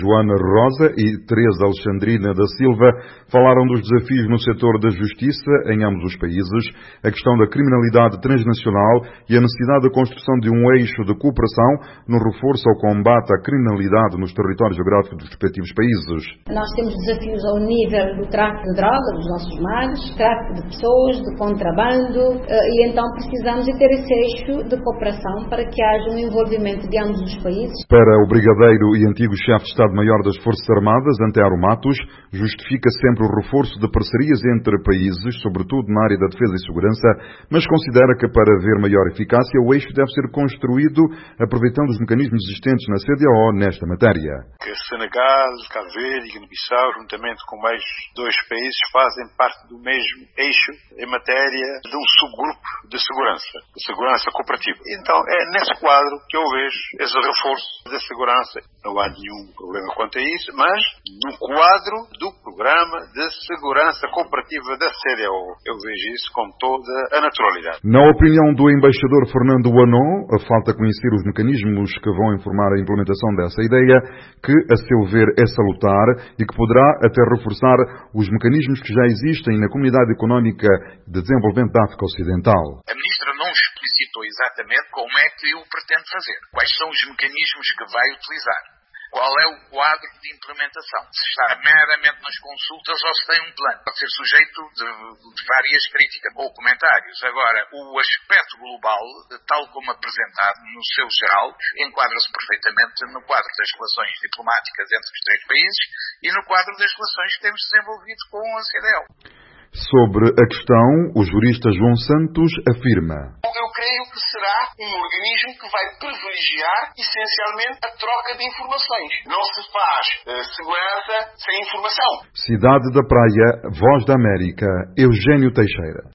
Joana Rosa e Teresa Alexandrina da Silva falaram dos desafios no setor da justiça em ambos os países, a questão da criminalidade transnacional e a necessidade da construção de um eixo de cooperação no reforço ao combate à criminalidade nos territórios geográficos dos respectivos países. Nós temos desafios ao nível do tráfico de droga dos nossos mares, tráfico de pessoas, de contrabando, e então precisamos de ter esse eixo de cooperação para que haja um envolvimento de ambos os países. Para o brigadeiro e antigo chefe de Estado-Maior das Forças Armadas, Antero Matos, justifica sempre o reforço de parcerias entre países, sobretudo na área da defesa e segurança, mas considera que para haver maior eficácia o eixo deve ser construído aproveitando os mecanismos existentes na CEDEAO nesta matéria. Que Senegal, Cabo Verde e Guiné-Bissau, juntamente com mais dois países, fazem parte do mesmo eixo em matéria de um subgrupo de segurança cooperativa. Então é nesse quadro que eu vejo esse reforço da segurança. Não há nenhum problema quanto a isso, mas no quadro do programa de segurança cooperativa da CEDEAO. Eu vejo isso com toda a naturalidade. Na opinião do embaixador Fernando Anon, falta conhecer os mecanismos que vão informar a implementação dessa ideia, que, a seu ver, é salutar e que poderá até reforçar os mecanismos que já existem na Comunidade Económica de Desenvolvimento da África Ocidental. A ministra não explicitou exatamente como é que o pretende fazer, quais são os mecanismos que vai utilizar. Qual é o quadro de implementação? Se está meramente nas consultas ou se tem um plano. Pode ser sujeito de várias críticas ou comentários. Agora, o aspecto global, tal como apresentado no seu geral, enquadra-se perfeitamente no quadro das relações diplomáticas entre os três países e no quadro das relações que temos desenvolvido com a CEDEAO. Sobre a questão, o jurista João Santos afirma: eu creio que será um organismo que vai privilegiar essencialmente a troca de informações. Não se faz segurança sem informação. Cidade da Praia, Voz da América, Eugênio Teixeira.